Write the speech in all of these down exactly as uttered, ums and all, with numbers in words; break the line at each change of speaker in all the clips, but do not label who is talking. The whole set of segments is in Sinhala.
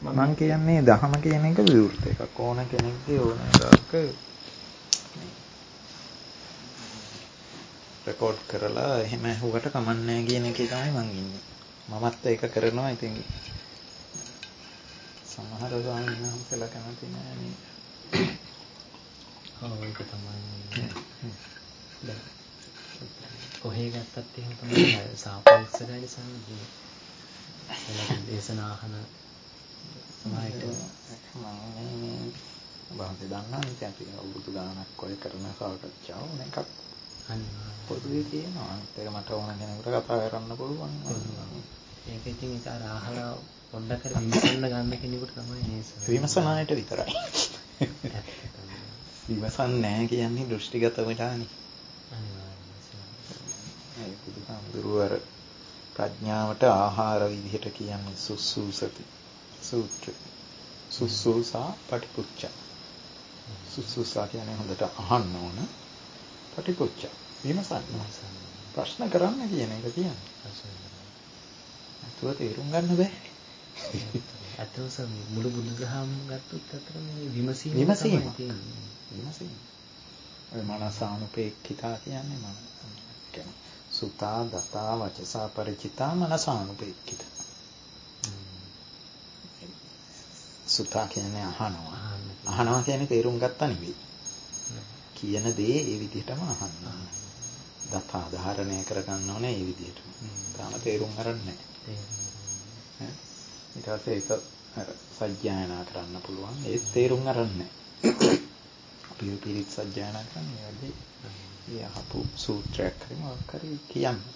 මම කියන්නේ දහම කියන එක විවෘත එකක්. ඕන කෙනෙක්ගේ ඕන එකක රෙකෝඩ් කරලා එහෙම ඇහුවට කමක් නැහැ කියන එකේ තමයි මං ඉන්නේ. මමත් ඒක කරනවා. ඉතින් සමහර ස්වාමීන් වහන්සේලා කැමති නෑ නේ.
ඔව් ඒක තමයි. කොහේ ගත්තත් එහෙම තමයි සාපේක්ෂකයි සම්ජී. එළක දේශනා අහන සමායක
මම බාහිර දන්නා නේ අපි අවුරුදු ගානක් ඔය කරන සාකච්ඡාව මේකක්
අනිවාර්යයෙන්
පොදුවේ තියෙනවා. ඒක මට ඕන කෙනෙකුට කතා කරන්න පුළුවන්.
ඒක ඉතින් ඒක අර අහලා පොඩ්ඩක් හරි විමසන්න ගන්න කෙනෙකුට තමයි නේද?
විමසන අයට විතරයි. විමසන්නේ නැහැ කියන්නේ දෘෂ්ටිගත වෙලානේ. අනිවාර්යයෙන්. ඒ බුදුහාමුදුරුවෝ ප්‍රඥාවට ආහාර විදිහට කියන්නේ සුසුසති සූත්‍ර. සුසුසා පටිපුච්ච. සුසුසා කියන්නේ හොඳට අහන්න ඕන. පටිපුච්ච. විමසන්න. ප්‍රශ්න කරන්න කියන එක කියන්නේ. අතුව තේරුම් ගන්න බෑ.
අතෝසම මුළු බුදුදහම ගත්තොත් අතර මේ විමසීම
විමසීම තියෙන්නේ. විමසීම. ඔය මනසානුපේක්ඛිතා කියන්නේ මන කියන්නේ සුතා දතා වචසා ಪರಿචිතා මනසානුපේක්ඛිතා. සුතා කියන්නේ අහනවා. අහනවා කියන්නේ තේරුම් ගත්තා නෙවෙයි. කියන දේ ඒ විදිහටම අහන්න. දතා ධාරණය කරගන්න ඕනේ ඒ විදිහටම. තාම තේරුම් ගන්න නැහැ. ඊට පස්සේ ඒක සජ්ජායනා කරන්න පුළුවන්. ඒ තේරුම් ගන්න නැහැ. අපි පිළිත් සජ්ජායනා කරන්නේ වැඩි ඒ අහපු සූත්‍රයක් හරි මොකක් හරි කියන්නේ.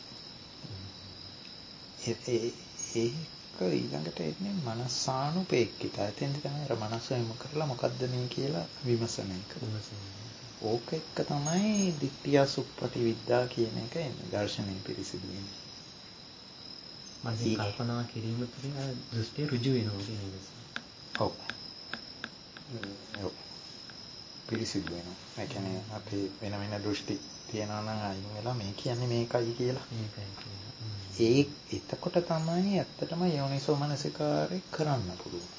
ඒ ඒක ඊළඟට එන්නේ මනසානුපේක්ඛිතා. එතෙන්ද තමයි අර මනස යොමු කරලා මොකද්ද මේ කියලා විමසන එක. ඕක එක්ක තමයි දිට්ඨිය සුප්පටි විද්‍යා කියන එක එන්නේ. දර්ශනය පිරිසිදු වෙන්නේ.
මනසින් කල්පනා කිරීම තුළින් අර දෘෂ්ටිය ඍජු වෙනවා කියන එක.
ඔව්. ඔව්. පිරිසිදු වෙනවා. ඒ කියන්නේ අපි වෙන වෙන දෘෂ්ටි තියනවා නම් අයින් වෙලා මේ කියන්නේ මේකයි කියලා.
මේකයි කියලා.
ඒ එතකොට තමයි ඇත්තටම යෝනිසෝ මනසිකාරය කරන්න පුළුවන්.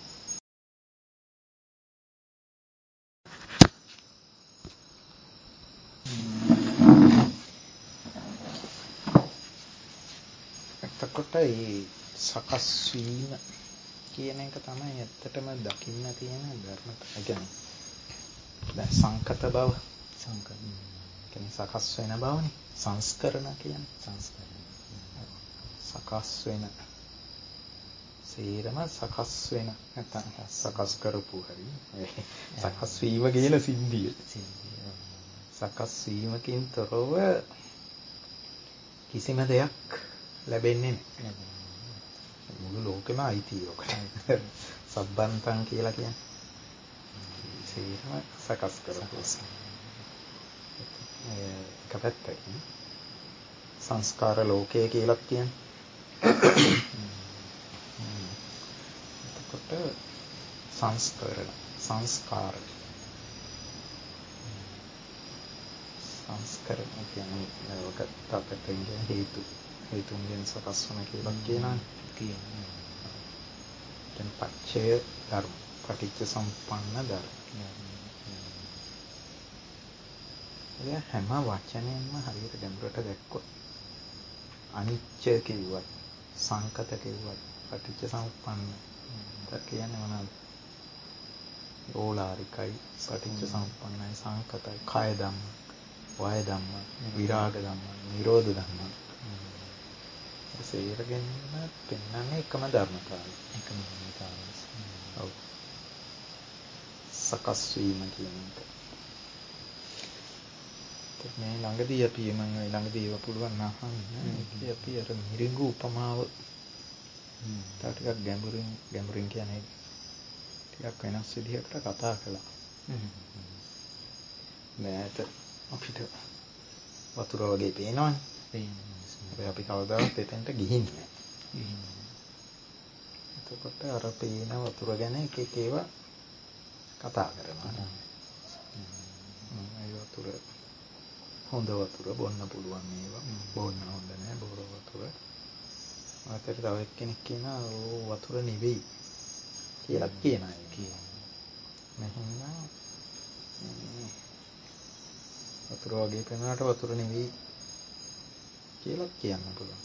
එතකොට මේ සකස් වීම කියන එක තමයි ඇත්තටම දකින්න තියෙන ධර්මතාවය. කියන්නේ දැන් සංකත බව සංකත කියන්නේ සකස් වෙන බවනේ. සංස්කරණ කියන්නේ සංස්කරණ. සකස් වෙන සීරම සකස් වෙන නැත්නම් සකස් කරපු හරි සකස් වීම කියන සිද්ධිය. සකස් වීමකින් තොරව කිසිම දෙයක් ලැබෙන්නේ නැහැ. මුළු ලෝකෙම අයිති ඔකට. සබ්බන්තං කියලා කියන්නේ. සීරම සකස් කරපු. ඒක පැත්තකින් සංස්කාර ලෝකය කියලා කියන්නේ. එතකොට සංස්කරණ සංස්කාර සංස්කරණ කියන්නේ ඔක තාපතෙන් හේතු හේතුන්ගෙන් සකස් වන කියලා කියනවා. කියන්නේ දැන් පච්චය ධර්ම පටිච්ච සම්පන්න ධර්ම. ඒ හැම වචනයෙන්ම හරියට ගැඹුරට දැක්කොත් අනිච්ච කිව්වත් සංකත කිව්වත් පටිච්ච සමුප්පන්න ද කියන්නේ මොනවාද? ඕලාරිකයි පටිච්ච සමුප්පන්නයි සංකතයි කය ධම්ම වය ධම්ම විරාග ධම්ම නිරෝධ ධම්ම. ඒ සේරගෙන පෙන්වන්නේ එකම ධර්මතාවය. එකම ධර්මතාවය. ඔව්. සකස් වීම කියන එක. මේ ළඟදී අපි මම ළඟදී ඒව පුළුවන් නම් අහන්න. අපි අර මිරිඟු උපමාව තව ටිකක් ගැඹුරින් ගැඹුරින් කියන්නේ ටිකක් වෙනස් විදිහකට කතා කළා. මෑත අපිට වතුර වගේ පේනවනේ. පේනවා. අපි කවදාවත් එතනට ගිහින් නැහැ. එතකොට අර පේන වතුර ගැන එක එක ඒවා කතා කරනවා. ඒ වතුර හොඳ වතුර බොන්න පුළුවන් ඒවා. බොන්න හොඳ නැහැ බොර වතුර. අතට තව එක්කෙනෙක් කියනවා ඕ වතුර නෙවෙයි කියලා කියන අය මෙහෙම වතුර වගේ පෙනුනට වතුර නෙවෙයි කියලා කියන්න පුළුවන්.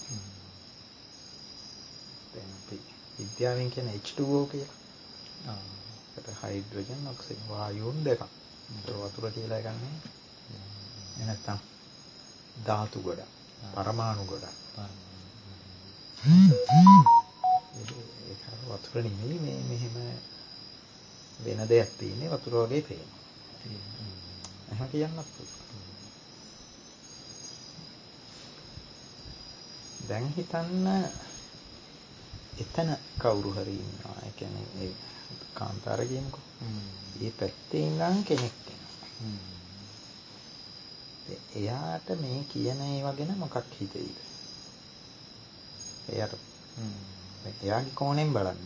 දැන් අපි විද්‍යාවෙන් කියන H two O කියලා. ආ ඒක හයිඩ්‍රජන් ඔක්සිජන් වායුන් දෙකක්. ඒක වතුර කියලා ගන්නේ. එනත්තම් ධාතු ගොඩක්, පරමාණු ගොඩක්. ඒක වතුර නෙවෙයි මේ මෙහෙම වෙන දෙයක් තියෙන්නේ වතුර වගේ පේනවා. එහෙම කියන්නත් පුළුවන්. දැන් හිතන්න එතන කවුරු හරි ඉන්නවා. ඒ කියන්නේ ඒ කාන්තාර කියමුකෝ. ඒ පැත්තේ ඉඳන් කෙනෙක් එනවා. එයාට මේ කියන ඒවා ගැන මොකක් හිතෙයිද? එයාට එයාගේ කෝණයෙන් බලන්න.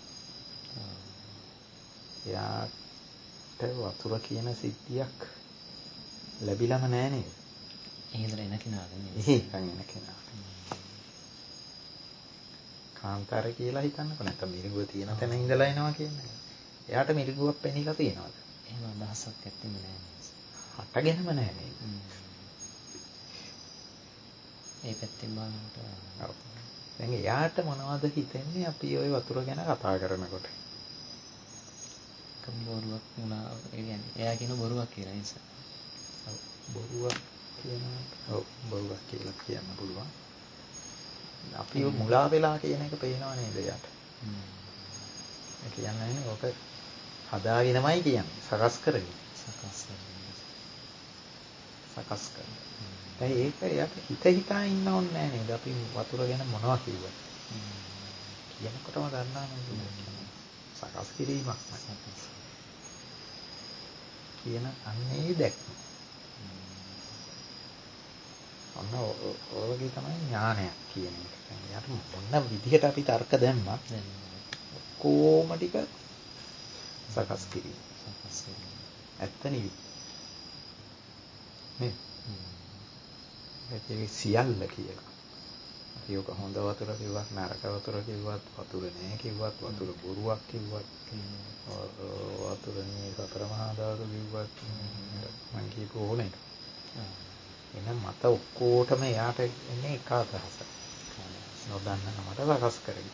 එයාට වතුර කියන සිද්ධියක් ලැබිලම නෑ නේද?
එහෙදලා එන කෙනාද නේ?
එහෙන් එන කෙනා. කාන්තාර කියලා හිතන්නකො නැත්නම් මිරිඟුව තියෙන තැන ඉඳලා එනවා කියන්නේ. එයාට මිරිඟුවක් පෙනිලා තියෙනවද?
එහෙම අදහසක් ඇත්තෙම නෑ නේද?
හටගෙනම නෑ නේද?
ඒ පැත්තෙන් බලනකොට
ඔව්. දැන් එයාට මොනවද හිතෙන්නේ අපි ওই වතුර ගැන කතා කරනකොට?
බොරුවක් වුණා. ඒ කියන්නේ එයා කියන බොරුවක් කියලා නිසා.
ඔව් බොරුවක් කියන ඔව් බොරුවක් කියලා කියන්න පුළුවන්. අපි මුලා වෙලා කියන එක පේනව නේද එයාට? හ්ම්. ඒ කියන්නේ ඔක හදාගෙනමයි කියන්නේ. සකස් කරගෙන.
සකස් කරගෙන.
සකස් කරගෙන. දැන් ඒක එයාට හිත හිතා ඉන්න ඕනේ නෑ නේද? අපි වතුර ගැන මොනවා කිව්වද? කියනකොටම දන්නා නේද? සකස් කිරීමක් සකස් කියන අන්නේ දැක්ම. ඔන්න ඔයගේ තමයි ඥානයක් කියන එක. එයාට මොන විදිහට අපි තර්ක දැම්මත් කොහොම ටික සකස් කිරීම. සකස් කිරීම. ඇත්ත නෙවෙයි. නේ? ඒක සියල්ල කියලා. අපි ඔක හොඳ වතුර කිව්වත් නරක වතුර කිව්වත් වතුර නෑ කිව්වත් වතුර බොරුවක් කිව්වත් වතුර නේ සතර මහා ධාතු කිව්වත් මම කියපු ඕනේ. එනම් මත ඔක්කොටම යාට එන්නේ එක අදහසක්. නොදන්නකමට සකස් කරගෙන.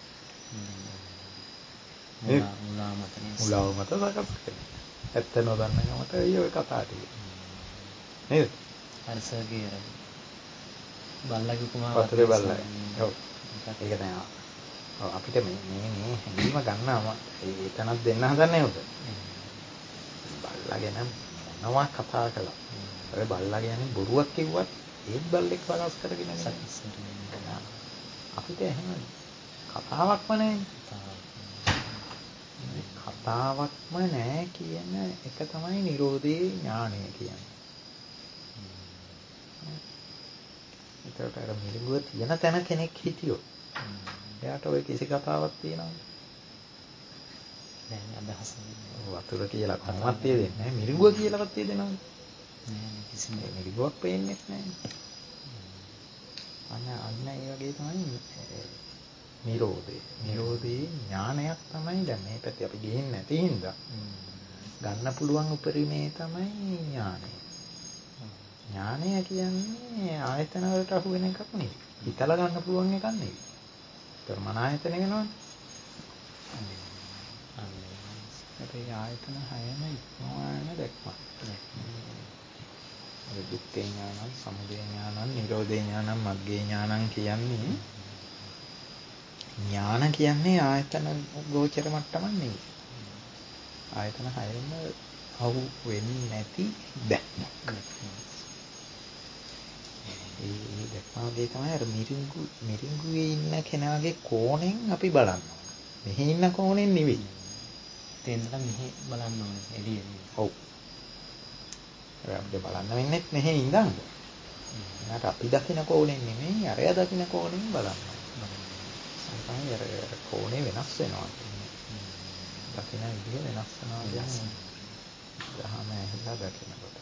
මුලා මුලා මත
මුලාව මත සකස් කරගෙන. ඇත්ත නොදන්නකමට ඔය කතා ටික. නේද?
අර සර්ගේ අර බල්ලගේ උපමාව
වතුරේ බල්ලා. ඔව්. ඒක නෑ. ඔව් අපිට මේ මේ මේ හැඟීම ගන්නවම ඒකනක් දෙන්න හදන්නේ උද. බල්ලා ගැන මොනවා කතා කළා. ඔය බල්ලා කියන්නේ බොරුවක් කිව්වත් ඒත් බල්ලෙක් සකස් කරගෙන ඉන්නේ. අපිට එහෙම කතාවක්ම නෑනේ. කතාවක්ම නෑ කියන එක තමයි නිරෝධී ඥානය කියන්නේ. ඒකට අර මිරිඟුව තියෙන තැන කෙනෙක් හිටියොත් එයාට ඔය කිසි කතාවක් තියෙනවද?
නෑ අදහස
වතුර කියලා කොහොමවත් තියෙන්නේ නෑ. මිරිඟුව කියලාවත් තියෙනවද?
නෑ කිසිම
මිරිඟුවක් පේන්නේ නෑනේ. අන්න අන්න ඒ වගේ තමයි නිරෝධය. නිරෝධී ඥානයක් තමයි දැන් මේ පැත්තේ අපි ගිහින් නැති හින්දා ගන්න පුළුවන් උපරිමේ තමයි ඥානය. ඥානය කියන්නේ ආයතන වලට අහු වෙන එකක් නෙවෙයි. හිතලා ගන්න පුළුවන් එකක් නෙවෙයි. ප්‍රමාණ ආයතන වෙනවනේ. ඒ ආයතන හයම ඉක්මවන දැක්මක්. ඒ දුක්ඛ ඥානං, සමුදය ඥානං, නිරෝධ ඥානං, මග්ගේ ඥානං කියන්නේ ඥාන කියන්නේ ආයතන ගෝචර මට්ටමක් නෙවෙයි. ආයතන හයෙම අහු වෙන්නේ නැති දැක්මක්. ඒ ඒ දැක්මාගේ තමයි අර මිරිඟු මිරිඟුවේ ඉන්න කෙනාගේ කෝණයෙන් අපි බලනවා. මෙහි ඉන්න කෝණයෙන් නෙවෙයි.
තේන්දට මෙහි බලන්න ඕනේ එළියේ.
ඔව්. අපිට බලන්න වෙන්නේ මෙහි ඉඳන්. එයාට අපි දකින කෝණයෙන් නෙමෙයි අරයා දකින කෝණයෙන් බලන්න. සම්පූර්ණ අර කෝණේ වෙනස් වෙනවා. දකින විදිහ වෙනස් වෙනවා කියන්නේ දහම ඇහිලා දකිනකොට.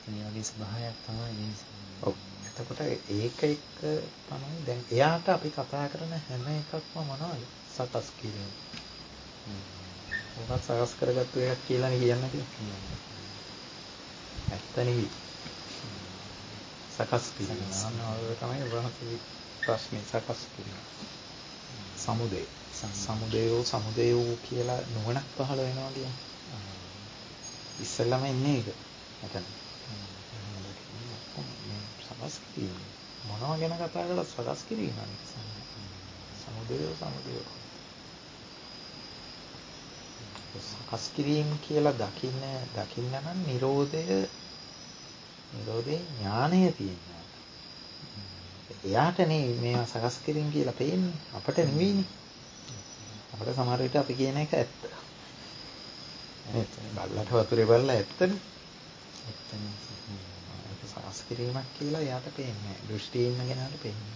මේ වගේ ස්වභාවයක් තමයි මේ.
ඔව්. එතකොට ඒක එක තමයි දැන් එයාට අපි කතා කරන හැම එකක්ම මොනවද? සකස් කිරීම. මොකක් සකස් කරගත්තු එකක් කියලා කියන්නේ කියන්නේ. ඇත්ත නෙවෙයි. සකස් කිරීම. අනවල තමයි වහන්සේ ප්‍රශ්නේ සකස් කිරීම. සමුදය. සමුදයෝ සමුදයෝ කියලා නුවණක් පහළ වෙනවා කියන්නේ. ඉස්සෙල්ලාම ඉන්නේ ඒක. එතන. සකස් කිරීම. මොනවා ගැන කතා කරලා සකස් කිරීමනේ. සමුදයෝ සමුදයෝ. සකස් කිරීම කියලා දකින්න දකින්න නම් Nirodha Nirodhe ඥානය තියෙනවා. එයාටනේ මේවා සකස් කිරීම කියලා පේන්නේ. අපට නෙවෙයිනේ. අපිට සමහර විට අපි කියන එක ඇත්ත. නේද? බල්ලට වතුරේ බලලා ඇත්තනේ. ඇත්තනේ. ඒක සකස් කිරීමක් කියලා එයාට පේන්නේ නැහැ. දෘෂ්ටියේ ඉන්න කෙනාට පේන්නේ.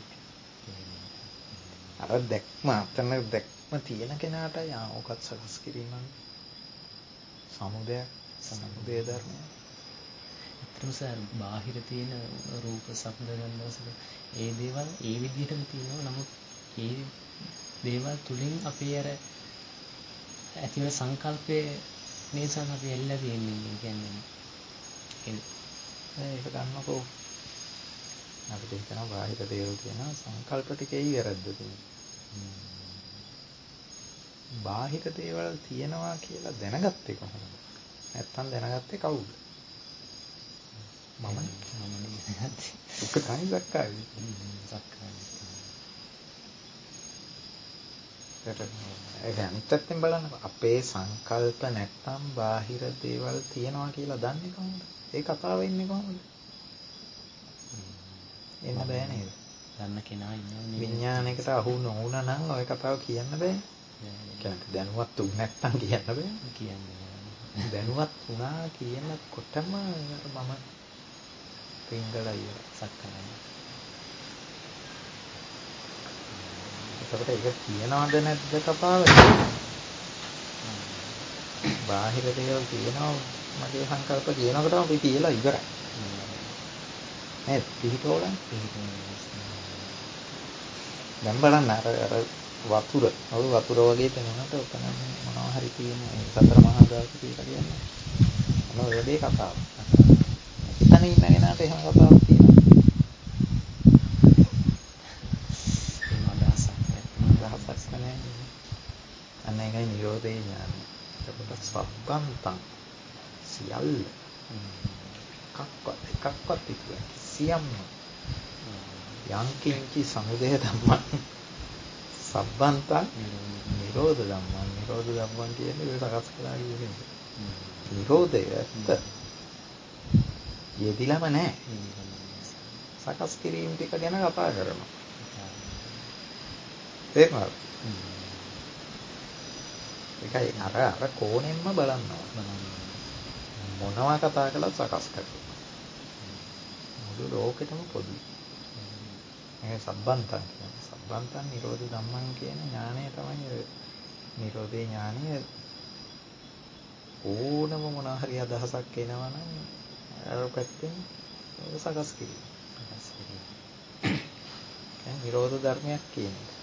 අර දැක්ම අතන දැක්ම තියෙන කෙනාට යා ඕකත් සකස් කිරීමක්. සමුදය සමුදය ධර්මය.
ඇත්තටම සර් බාහිර තියෙන රූප ශබ්ද ගන්ධ රස ඒ දේවල් ඒ විදිහටම තියෙනවා. නමුත් ඒ දේවල් තුලින් අපේ අර ඇති වෙන සංකල්පයේ නිසා අපි එල්ලලා තියෙන්නේ කියන්නේ.
ඒක ගන්නකෝ. අපිට හිතනවා බාහිර දේවල් තියෙනවා සංකල්ප ටිකේ වැරද්ද තියෙනවා. බාහිර දේවල් තියෙනවා කියලා දැනගත්තේ කොහොමද? නැත්තම් දැනගත්තේ කවුද? මම මම නේ. ඒක තමයි සක්කාය. සක්කාය. ඒක අනිත් පැත්තෙන් බලන්න අපේ සංකල්ප නැත්තම් බාහිර දේවල් තියෙනවා කියලා දන්නේ කොහොමද? ඒ කතාව එන්නේ කොහොමද? එන්න බෑ නේද?
දන්න කෙනා ඉන්නවනේ.
විඥානයකට අහු නොවුනා නම් ওই කතාව කියන්න බෑ. කියන්නේ දැනුවත් වුණ නැත්තම් කියන්න බෑ. කියන්නේ දැනුවත් වුණා කියනකොටම මම පිංගලයි සක්කාය. එතකොට ඒක කියනවද නැද්ද කතාව? බාහිර දේවල් කියනවා මගේ සංකල්ප කියනකොටම අපි කියලා ඉවරයි. නේද? පිහිටෝලන් දැන් බලන්න අර අර වතුර ඔය වතුර වගේ තැනකට ඔතන මොනවා හරි තියෙන ඒ සතර මහා ධාතු කියලා කියන්නේ. මොන ඔය වගේ කතාවක්. එතන ඉන්න කෙනාට එහෙම කතාවක් තියෙනවා.
එහෙම අදහසක් නැහැ.
අදහසක් නැහැ. අන්න ඒකයි නිරෝධේ ඥානය. එතකොට සබ්බන්තං සියල්ල එකක්වත් එකක්වත් ඉතුරු සියම්ම යංකින්චි සමුදය ධම්මං සබ්බන්තං නිරෝධ ධම්මං නිරෝධ ධම්මං කියන්නේ ඒක සකස් කරලා කියන්නේ. නිරෝධය ඇත්ත. යෙදිලම නැහැ. සකස් කිරීම ටික ගැන කතා කරනවා. තේරුණාද? ඒකයි අර අර කෝණයෙන්ම බලනවා. මොනවා කතා කළත් සකස් කරනවා. මුළු ලෝකෙටම පොදුයි. මේ සබ්බන්තං කියන්නේ සබ්බන්තං නිරෝධ ධම්මං කියන ඥානය තමයි නිරෝධේ ඥානය. ඕනම මොනවා හරි අදහසක් එනවා නම් අර පැත්තෙන් සකස් කිරීම. සකස් කිරීම. ඒ නිරෝධ ධර්මයක් කියන එක.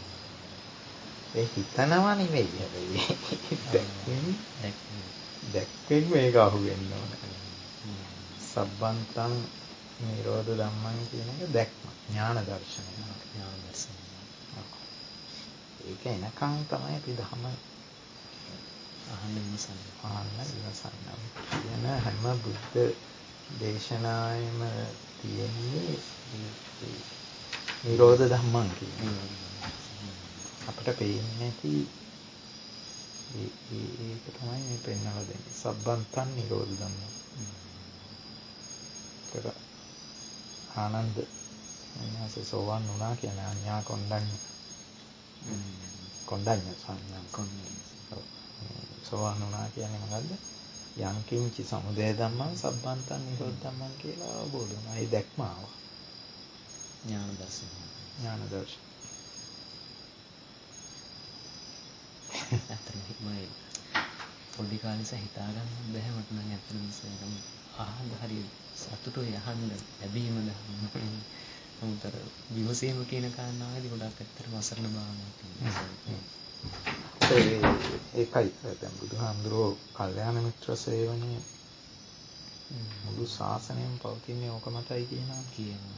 ඒ හිතනවා නෙවෙයි හැබැයි. දැක්කෙන් දැක්කෙන් මේක අහුවෙන්න ඕන. සබ්බන්තං නිරෝධ ධම්මං කියන එක දැක්ම. ඥාන දර්ශනය. ඥාන දර්ශනය. ඒක එනකන් තමයි අපි ධම අහන්න ඉවසන්න. අහන්න ඉවසන්න. කියන හැම බුද්ධ දේශනාවෙම තියෙන්නේ නිරෝධ ධම්මං කියන්නේ. අපිට පේන්නේ නැති ඒ ඒක තමයි මේ පෙන්වලා දෙන්නේ. සබ්බන්තං නිරෝධ ධම්මං. ඒක ආනන්ද එන්නස සෝවන් වුණා කියන අඤ්ඤා කොණ්ඩඤ්ඤ. කොණ්ඩඤ්ඤ සංඥා කොණ්ඩඤ්ඤ. සෝවන් වුණා කියන්නේ මොකද්ද? යංකින්චි සමුදය ධම්මං සබ්බන්තං නිරෝධ ධම්මං කියලා අවබෝධ වුණා. ඒ දැක්ම ආවා. ඥාන දර්ශනය. ඥාන දර්ශනය.
ඇත්තටම පොඩි කාලේ ඉඳන් හිතා ගන්න බැහැ මට නම් ඇත්තටම අහන්න හරි සතුටුයි අහන්න ලැබීම ධර්ම. නමුත් අර විමසීම කියන කාරණාවේදී ගොඩක් ඇත්තටම අසරණ භාවනාවක් තියෙනවා.
ඒ ඒකයි දැන් බුදුහාමුදුරුවෝ කල්යාණ මිත්‍ර සේවනයේ මුළු ශාසනයම පවතින්නේ ඕක මතයි කියනවා
කියනවා.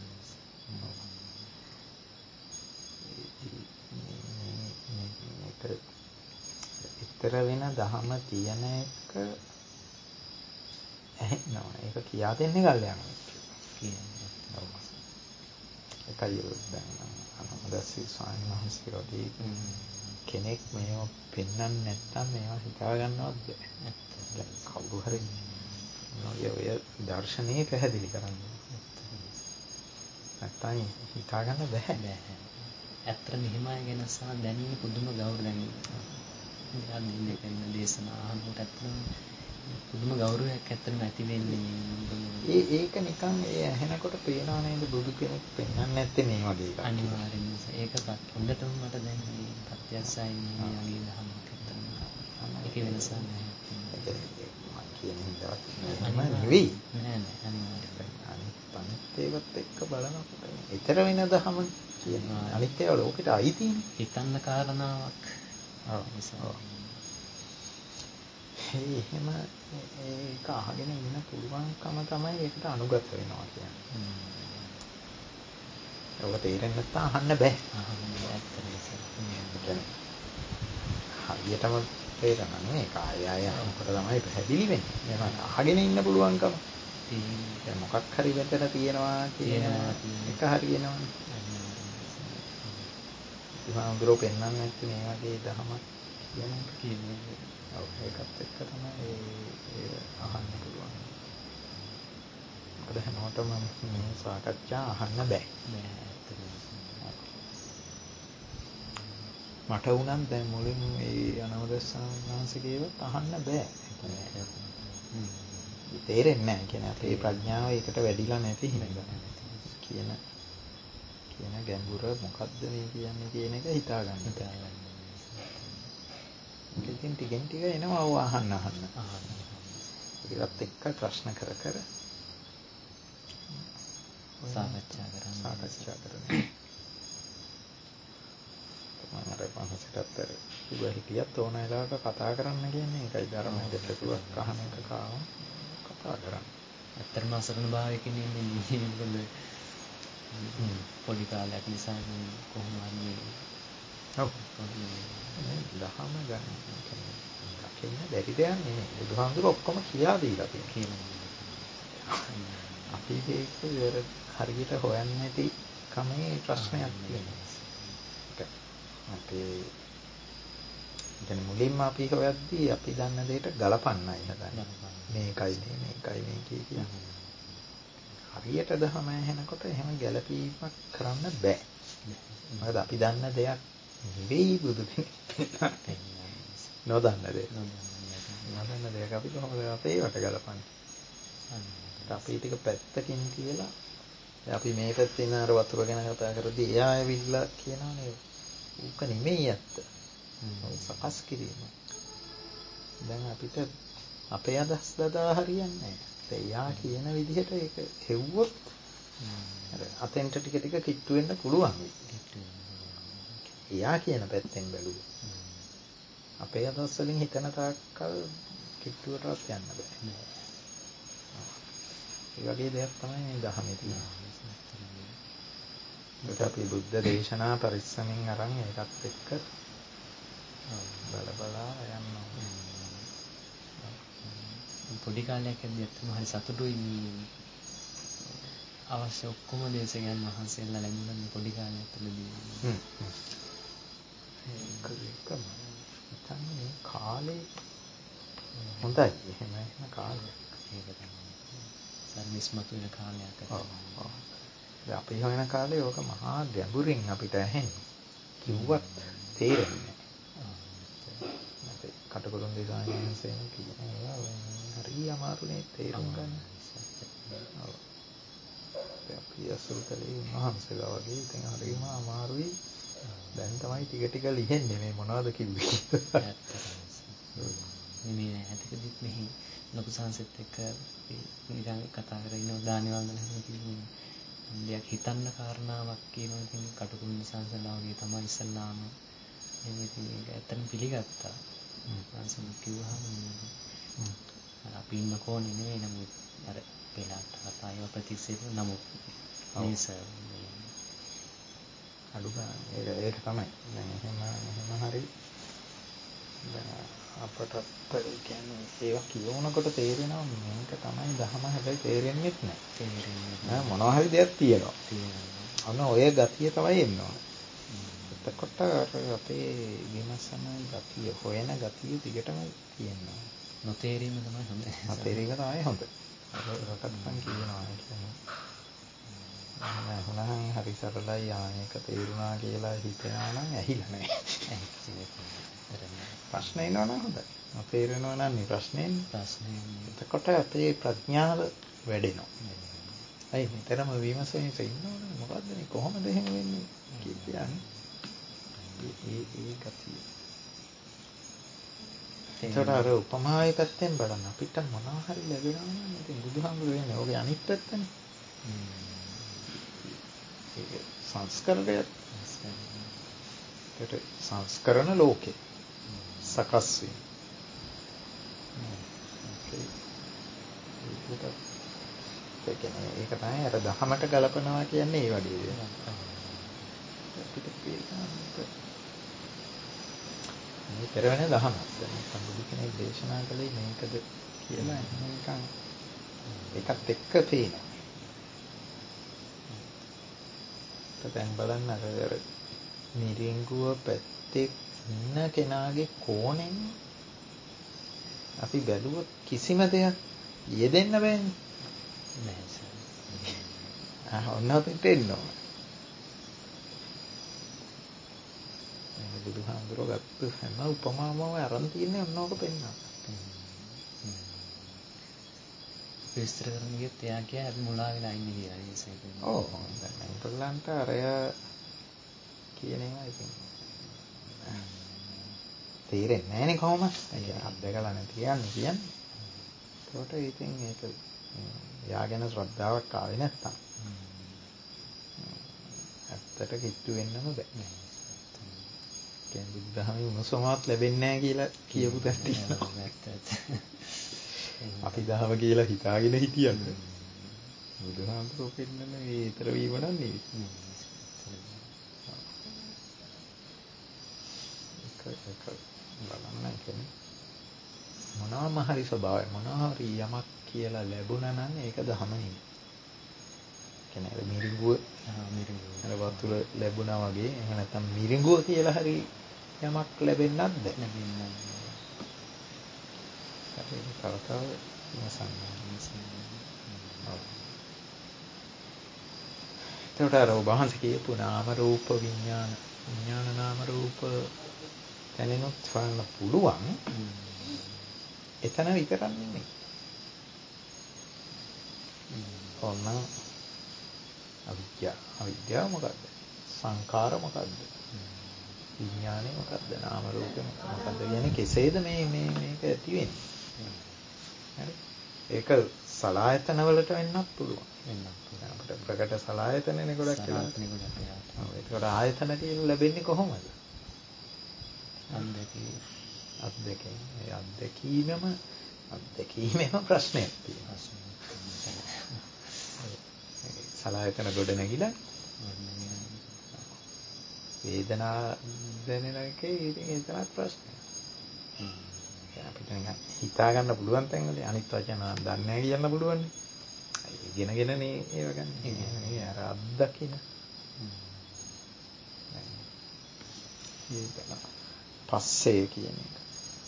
මේක ඊතර වෙන දහම තියෙන එක ඇහෙනවා. ඒක කියා දෙන්නේ කල්යාණ මිත්‍රයෝ
කියන්නේ.
ඒකයි දැන් අනුමදස්සී ස්වාමීන් වහන්සේ වගේ කෙනෙක් මේව පෙන්වන්න නැත්නම් මේවා හිතා ගන්නවත් බෑ. දැන් කවුරු හරි ඔය ඔය දර්ශනීය පැහැදිලි කරන්නේ. නැත්නම් හිතා ගන්න බෑ.
බෑ. ඇත්තට මෙහෙමයි ගැන සහ දැනෙන පුදුම ගෞරවයෙන් ඉතින් දෙන්නේ කරන දේශනා අහනකොට ඇත්තටම පුදුම ගෞරවයක් ඇත්තටම ඇති වෙන්නේ.
ඒ ඒක නිකන් ඒ ඇහෙනකොට පේනවා නේද බුදු කෙනෙක් පෙන්වන්නේ නැත්තේ මේ වගේ එකක්.
අනිවාර්යෙන්ම ඒකත් හොඳටම මට දැන් මේ ප්‍රත්‍යක්ෂයි මේ වගේ දහමක් ඇත්තටම. ඒකේ වෙනසක් නැහැ.
මම කියන හින්දාවත් එහෙම නෙවෙයි.
නෑ නෑ අනිවාර්යෙන්ම.
අනිත් අනිත් ඒවත් එක්ක බලනකොට ඊතර වෙන දහම කියනවා. අනිත් ඒවා ලෝකෙට අයිතිනේ.
හිතන්න කාරණාවක්.
ඔව්. ඒ එහෙම ඒක අහගෙන ඉන්න පුළුවන්කම තමයි ඒකට අනුගත වෙනවා කියන්නේ. ඔබ තේරෙන්නේ නැත්නම් අහන්න බෑ.
අහන්න ඇත්තටම
හරියටම තේරෙනවා නේ. කාය ආය අහනකොට තමයි පැහැදිලි වෙන්නේ. මේවා අහගෙන ඉන්න පුළුවන්කම. දැන් මොකක් හරි මෙතන තියෙනවා කියන එක හරියනවනේ. බුදුහාමුදුරුවෝ පෙන්වන්නේ නැත්නම් මේ වගේ දහමක් කියන එක කියන්නේ. ඔව් ඒකත් එක්ක තමයි ඒ අහන්න පුළුවන්. මොකද හැමෝටම මේ සාකච්ඡා අහන්න බෑ. මට උනන් දැන් මුලින් මේ අනවදස්සාංශකේවත් අහන්න බෑ. තේරෙන්නේ නැහැ. කියන්නේ අපේ ප්‍රඥාව ඒකට වැඩිලා නැති හින්දා. කියන කියන ගැඹුර මොකද්ද මේ කියන්නේ කියන එක හිතා ගන්න. හිතා ගන්න. ඉතින් ටිකෙන් ටික එනවා ඔය අහන්න අහන්න. ඒවත් එක්ක ප්‍රශ්න කර කර
සාකච්ඡා කරන්න
සාකච්ඡා කරන්න. මම අර පහසටත් අර කිව්වා හිටියත් ඕන වෙලාවක කතා කරන්න කියන්නේ ඒකයි ධර්මයේ දෙකක් අහන එක කාම කතා කරන්න.
ඇත්තටම අසරණ භාවයකින් ඉන්නේ මොකද පොඩි කාලයක් නිසා කොහොම හරි
ඔව් මේ දහම ගන්න දකින්න බැරි දෙයක් නෙමෙයි. බුදුහාමුදුරුවෝ ඔක්කොම කියා දීලා තියෙනවා. අපි ඒක හරියට හොයන්නේ නැති කමේ ප්‍රශ්නයක් තියෙනවා. අපේ දැන් මුලින්ම අපි හොයද්දී අපි දන්න දෙයට ගලපන්නයි හදන්නේ. මේකයි මේ මේකයි මේ කිය. හරියට දහම ඇහෙනකොට එහෙම ගැලපීමක් කරන්න බෑ. මොකද අපි දන්න දෙයක් නෙවෙයි බුදු කෙනෙක් නොදන්න දෙයක්. නොදන්න දෙයක් අපි කොහොමද අපේ වට ගලපන්නේ? අපි ටික පැත්තකින් කියලා අපි මේ පැත්තේ ඉන්න අර වතුර ගැන කතා කරද්දී එයා ඇවිල්ලා කියනවනේ ඌක නෙමෙයි ඇත්ත. සකස් කිරීම. දැන් අපිට අපේ අදහස් දදා හරියන්නේ නැහැ. එයා කියන විදිහට ඒක හෙව්වොත් අර අතෙන්ට ටික ටික කිට්ටු වෙන්න පුළුවන්. එයා කියන පැත්තෙන් බැලුවොත් අපේ අදහස් වලින් හිතන තාක්කල් කිට්ටුවටවත් යන්න බෑ. ඒ වගේ දෙයක් තමයි මේ ධර්මයේ තියෙන්නේ. ඒක අපි බුද්ධ දේශනා පරිස්සමින් අරන් ඒකත් එක්ක බල බලා යනවා.
පොඩි කාලයක් ඇද්දි ඇත්තම හරි සතුටුයි මේ අවශ්‍ය ඔක්කොම දේශකයන් වහන්සේලා ලැබුණා පොඩි කාලයක් තුළදී.
හ්ම්. ඒක එකම හිතන්නේ මේ කාලේ හොඳයි. එහෙම එහෙම කාලයක්.
ඒක තමයි. සර්විස්මතු වෙන කාලයක් අත.
ඔව් ඔව්. දැන් අපි හොයන කාලේ ඕක මහා ගැඹුරින් අපිට ඇහෙන්නේ. කිව්වත් තේරෙන්නේ නැහැ. කටුකුරුන් දෙසායනසේන කියන ඒවා හරි අමාරුනේ තේරුම් ගන්න. ඔව්. අපි අසුර කලේ උන්වහන්සේලා වගේ ඉතින් හරිම අමාරුයි. දැන් තමයි ටික ටික ලිහෙන්නේ මේ මොනවද කිව්වේ.
මේ ඈතකදීත් මෙහි ලොකු සංසෙත් එක්ක නිකන් කතා කරගෙන ඉන්න දානි වන්දන හැම කිව්වොත් දෙයක් හිතන්න කාරණාවක් කියනවා. ඉතින් කටුකුරුන් සංසලා වගේ තමයි ඉස්සල්ලාම එහෙම ඉතින් ඒක ඇත්තටම පිළිගත්තා. සංසම් කිව්වහම අපි ඉන්න කෝණේ නෙවෙයි නමුත් අර පෙළට කතා ඒවා ප්‍රතික්ෂේප නමුත් මේස
අඩු ගන්න ඒක ඒක තමයි. දැන් එහෙම එහෙම හරි අපට කියන්නේ ඒවා කියවනකොට තේරෙනවා මේක තමයි දහම. හැබැයි තේරෙන්නේ නැහැ.
තේරෙන්නේ
නෑ මොනවා හරි දෙයක් තියෙනවා.
තියෙනවා.
අන්න ඔය ගතිය තමයි එන්න ඕන. එතකොට අපේ විමසන ගතිය, හොයන ගතිය දිගටම තියෙනවා.
නොතේරීම තමයි හොඳ.
නොතේරීම තමයි හොඳ. රටත්තන් කියනවා කියන්නේ. නෑ හුණහන් හරි සරලයි ආයක තේරුණා කියලා හිතනවා නම් ඇහිලා නෑ. ප්‍රශ්න එනවා නම් හොඳයි. නොතේරෙනවා නම් නේ ප්‍රශ්නේ.
ප්‍රශ්නේ
එතකොට අපේ ප්‍රඥාව වැඩෙනවා. අයි නිතරම විමසමින් ඉන්නවනේ මොකද්ද මේ කොහොමද එහෙම වෙන්නේ කියන්නේ. ඒ ඒ ගතිය. ඒකට අර උපමාවේ පැත්තෙන් බලන්න අපිට මොනවා හරි ලැබෙනවා නම් ඉතින් බුදුහාමුදුරුවෝ වෙන්නේ ඔගේ අනිත් පැත්තනේ. ඒක සංස්කරණයක්. ඒකට සංස්කරණ ලෝකේ සකස් වීම. ඒක ඒක තමයි අර දහමට ගලපනවා කියන්නේ ඒ වගේ දෙයක්. අපිට තේරෙනවා මේ පෙරවෙන දහම. දැන් සම්බුදු කෙනෙක් දේශනා කළේ මේකද කියලා නිකන් ඒකත් එක්ක පේනවා. දැන් බලන්න අර මිරිඟුව පැත්තේ ඉන්න කෙනාගේ කෝණයෙන් අපි බැලුවොත් කිසිම දෙයක් යෙදෙන්න බෑනේ.
නෑ සර්.
ආ ඔන්න අපිට එන්න ඕන. මේ බුදුහාමුදුරුවෝ ගත්ත හැම උපමාවම අරන් තියන්නේ ඔන්න ඕක පෙන්නන්න.
විස්තර කරන්න ගියත් එයා කිය අපි මුලා වෙලා ඉන්නේ කියලා නේද සර්?
ඔව් දැන් ඒගොල්ලන්ට අරය කියන ඒවා ඉතින් තේරෙන්නේ නැහැනේ කොහොමද? ඒක අත්දකලා නැති කියන්නේ කියන්නේ. ඒකට ඉතින් ඒක යාගෙන ශ්‍රද්ධාවක් ආවේ නැත්තම් ඇත්තට කිට්ටු වෙන්නම බෑ. කියන්නේ බුද්ධහමී උණුසුමක් ලැබෙන්නේ නැහැ කියලා කියපු තැන තියෙනවා. අපි දහම කියලා හිතාගෙන හිටියද බුදුහාමුදුරුවෝ පෙන්නන මේ ඊතර වීම නම් නෙවෙයි. ඒක බලන්න කියන්නේ මොනවාම හරි ස්වභාවය මොනවා හරි යමක් කියලා ලැබුණා නම් ඒක දහම නෙවෙයි. කියන්නේ මිරිඟුව මිරිඟුව වතුර ලැබුණා වගේ එහෙම නැත්නම් මිරිඟුව කියලා හරි යමක් ලැබෙන්නත් බෑ. ලැබෙන්නත් බෑ. ඒක තව තව ඒකට අර ඔබ වහන්සේ කියපු නාම රූප විඥාන විඥාන නාම රූප දැනෙනොත් හොයන්න පුළුවන්. එතන විතරක් නෙමෙයි. ඔන්න අවිද්‍යාව. අවිද්‍යාව මොකද්ද? සංඛාර මොකද්ද? විඥානය මොකද්ද? නාම රූප මොකද්ද? කියන්නේ කෙසේද මේ මේ මේක ඇති වෙන්නේ? හරි. ඒක සලආයතන වලට වෙන්නත් පුළුවන්. වෙන්නත් පුළුවන්. අපිට ප්‍රකට සලආයතනනේ ගොඩක් කියලා. ඔව් ඒකට ආයතන කියලා ලැබෙන්නේ කොහොමද? අත්දැකීම. අත්දැකීම. ඒ අත්දැකීමම අත්දැකීමේම ප්‍රශ්නයක් තියෙනවා. සලආයතන ගොඩ නැගිලා වේදනා දැනෙන එකේ ඉතින් ඒ තමයි ප්‍රශ්නේ. අපිට නිකන් හිතා ගන්න පුළුවන් තැන්වල අනිත් වචන දන්නේ නැහැ කියන්න පුළුවන්. ඉගෙනගෙනනේ ඒව ගන්න. ඒ අර අත්දකින. ඒක පස්සේ කියන එක.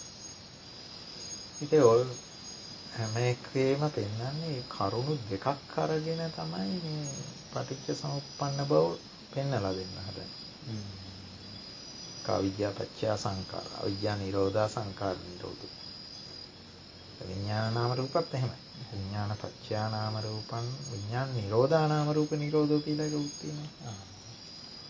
ඉතින් ඔය හැම එකේම පෙන්වන්නේ කරුණු දෙකක් අරගෙන තමයි මේ පටිච්ච සමුප්පන්න බව පෙන්වලා දෙන්න හදන්නේ. අවිද්‍යා පත්‍ය සංඛාර අවිද්‍යා නිරෝධා සංඛාර නිරෝධෝ. විඥාන නාම රූපත් එහෙමයි. විඥාන පත්‍ය නාම රූපං විඥාන නිරෝධා නාම රූප නිරෝධෝ කියලා එකක් තියෙනවා.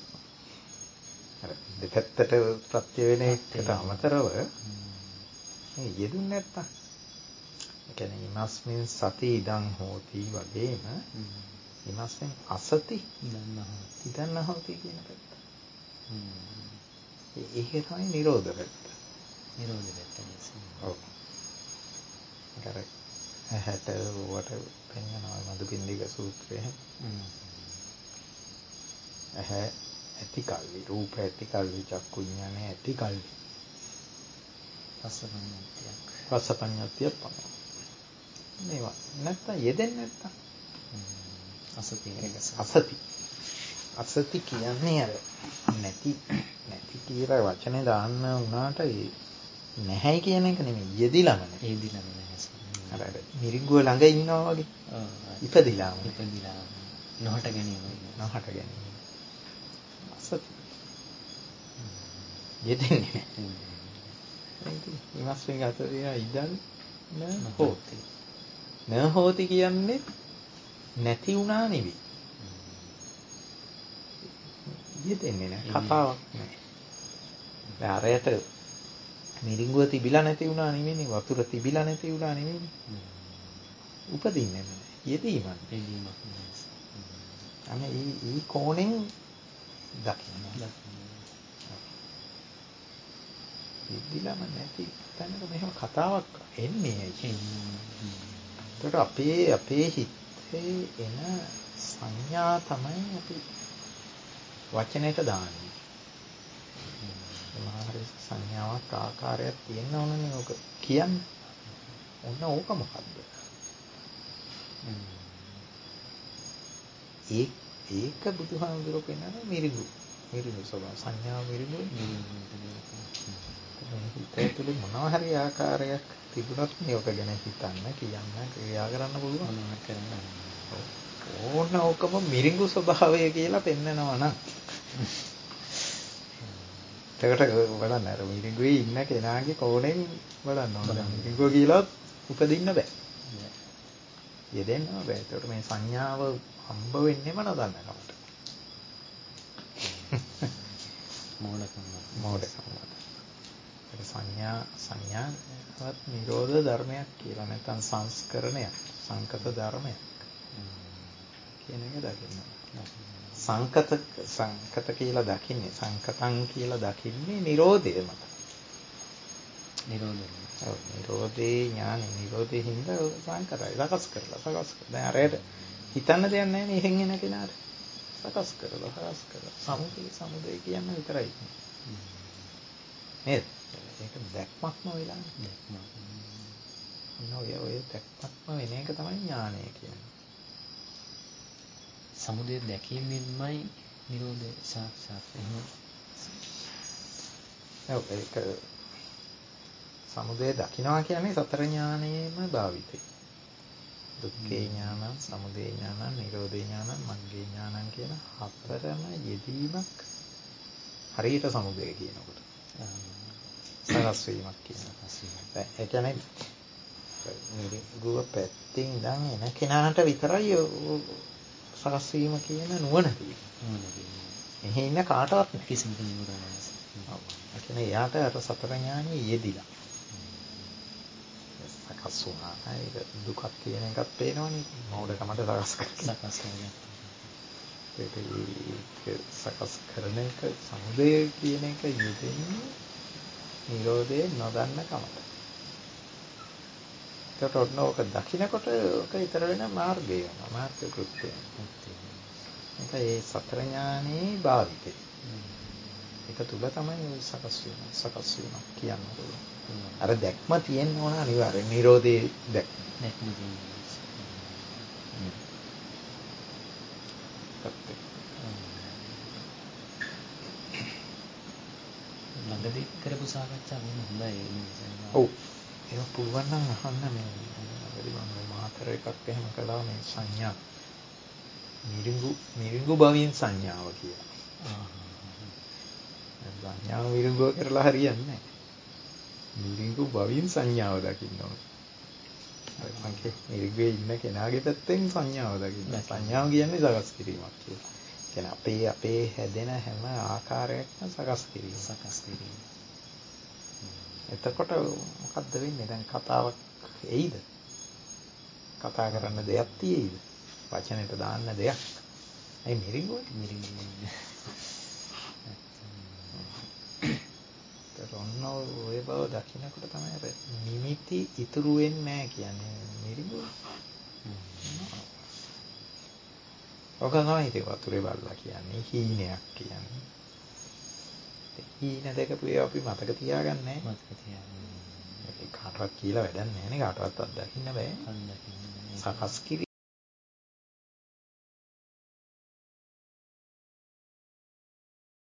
අර දෙපැත්තට ප්‍රත්‍ය වෙන එකට අමතරව මේ යෙදුන්නේ නැත්තම්. ඒ කියන්නේ ඉමස්මින් සති ඉදං හෝති වගේම ඉමස්මින් අසති
ඉදං හෝති
ඉදං හෝති කියන පැත්ත. ඒක තමයි නිරෝධ පැත්ත.
නිරෝධ පැත්ත නිසා.
ඔව්. ඒකර ඇහැට වට පෙන්වනවා මදුපිණ්ඩික සූත්‍රයේ. ඇහැ ඇති කල්ලි රූප ඇති කල්ලි චක්කු විඥානය ඇති කල්ලි
රසපඤ්ඤාතියක්
රසපඤ්ඤාතිය පමණයි. මේවා නැත්තම් යෙදෙන්නේ නැත්තම්
අසති
අසති අසති කියන්නේ අර නැති නැති කියලා වචනේ දාන්න වුණාට නැහැයි කියන එක නෙමෙයි යෙදිලාම නැහැ.
යෙදිලාම නැහැ.
අර අර මිරිඟුව ළඟ ඉන්නවා වගේ.
ඔව්.
ඉපදිලාම
ඉපදිලාම නොහට ගැනීම
නොහට ගැනීම. අසති යෙදෙන්නේ නැහැ. ඉමස්මින් අතරිය ඉදන් න හෝති. න හෝති කියන්නේ නැති වුණා නෙවෙයි. යෙදෙන්නේ නැහැ. කතාවක් නැහැ. දැන් අරයට මිරිඟුව තිබිලා නැති වුණා නෙවෙයි, වතුර තිබිලා නැති වුණා නෙවෙයි. උපදින්නේ නැහැ. යෙදීමක්.
යෙදීමක්.
අනේ ඊ ඊ කෝණෙන් දකින්න. යෙදිලාම නැති තැනක මෙහෙම කතාවක් එන්නේ ඇයි? ඒකට අපේ අපේ හිතේ එන සංඥා තමයි අපි වචනයට දාන්නේ. මහරි සංඥාවක් ආකාරයක් තියෙන්න ඕනනේ ඕක කියන්නේ. ඔන්න ඕක මොකද්ද? ඒ ඒක බුදුහාමුදුරුවෝ පෙන්නන මිරිඟු. මිරිඟු ස්වභාව සංඥා මිරිඟු හිතේ තුල මොනවා හරි ආකාරයක් තිබුණොත් මේක ගැන හිතන්න කියන්න ක්‍රියා කරන්න පුළුවන් මොනවා කරන්න. ඕන ඕකම මිරිඟු ස්වභාවය කියලා පෙන්නනවා නම් ඒකට බලන්න අර මිරිඟුවේ ඉන්න කෙනාගේ කෝණයෙන් බලන්න ඕන. මිරිඟුව කියලා උපදින්න බෑ. යෙදෙන්න බෑ. ඒකට මේ සංඥාව හම්බ වෙන්නේම නොදන්න කමට.
මෝඩකම
මෝඩකම. ඒක සංඥා සංඥාවත් නිරෝධ ධර්මයක් කියලා නැත්නම් සංස්කරණයක්, සංකත ධර්මයක් කියන එක දකින්න. සංකත සංකත කියලා දකින්නේ සංකතං කියලා දකින්නේ නිරෝධය මත.
නිරෝධය.
ඔව් නිරෝධේ ඥානෙ නිරෝධේ හින්දා සංකතයි සකස් කරලා සකස් කරලා දැන් අරයට හිතන්න දෙයක් නැහැ නේ එහෙන් එන කෙනාට. සකස් කරලා සකස් කරලා සමුදේ සමුදේ කියන විතරයි. නේද? ඒක දැක්මක්ම වෙලා දැක්මක්. ඔය ඔය දැක්මක්ම වෙන එක තමයි ඥානය කියන්නේ.
සමුදය දැකීමෙන්මයි නිරෝධය සාක්ෂාත් වෙන්නේ.
ඔව් ඒක සමුදය දකින්නවා කියන්නේ සතර ඥානයේම භාවිතයි. දුක්ඛේ ඥානං, සමුදය ඥානං, නිරෝධේ ඥානං, මග්ගේ ඥානං කියන හතරම යෙදීමක් හරියට සමුදය කියනකොට. සකස් වීමක් කියනවා. ඒ කියන්නේ මිරිඟුව පැත්තෙන් ඉඳන් එන කෙනාට විතරයි සකස් වීම කියන නුවණ තියෙන්නේ. එහේ ඉන්න කාටවත්
කිසිම කෙනෙකුට නැහැ.
ඔව්. ඒ කියන්නේ එයාට අර සතර ඥානෙ යෙදිලා. සකස් වුණා. ඒක දුකක් කියන එකක් පේනවනේ. මෝඩකමට සකස් කරලා
සකස් කරගත්තා.
ඒක සකස් කරන එක සමුදය කියන එක යෙදෙන්නේ නිරෝධේ නොදන්න කමට. ඒකට ඔන්න ඕක දකින්නකොට ඕක ඊතර වෙන මාර්ගය වෙනවා. මාර්ග කෘත්‍යය. ඒක ඒ සතර ඥානේ භාවිතේ. ඒක තුල තමයි ඔය සකස් වීම සකස් වීම කියන්න පුළුවන්. අර දැක්ම තියෙන්න ඕන අනිවාර්යෙන් නිරෝධේ දැක්ම.
දැක්ම තියෙනවා. ළඟදී කරපු සාකච්ඡා බොහොම හොඳයි නේද?
ඔව්. ඒක පුළුවන් නම් අහන්න මේ ළඟදී මම මාතර එකක් එහෙම කළා මේ සංඥා. මිරිඟු මිරිඟු භවයෙන් සංඥාව කියලා. ආ. සංඥාව මිරිඟුව කරලා හරියන්නේ නැහැ. මිරිඟු භවයෙන් සංඥාව දකින්න ඕනේ. මගේ මිරිඟුවේ ඉන්න කෙනාගේ පැත්තෙන් සංඥාව දකින්න. සංඥාව කියන්නේ සකස් කිරීමක් කියලා. කියන්නේ අපේ අපේ හැදෙන හැම ආකාරයක්ම සකස් කිරීම.
සකස් කිරීම.
එතකොට මොකද්ද වෙන්නේ? දැන් කතාවක් එයිද? කතා කරන්න දෙයක් තියෙයිද? වචනෙට දාන්න දෙයක්. ඒ මිරිඟුව
මිරිඟුව.
ඔන්න ඔය බව දකින්නකොට තමයි අර නිමිති ඉතුරු වෙන්නේ නැහැ කියන්නේ මිරිඟුව. ඔක තමයි ඉතින් වතුරේ බල්ලා කියන්නේ හීනයක් කියන්නේ. හීන දැකපු ඒවා අපි මතක තියාගන්නේ නැහැ.
මතක තියාගන්න.
කාටවත් කියලා වැඩක් නැහැ නේ. කාටවත් අත්දකින්න බෑ.
අත්දකින්න.
සකස් කිරීම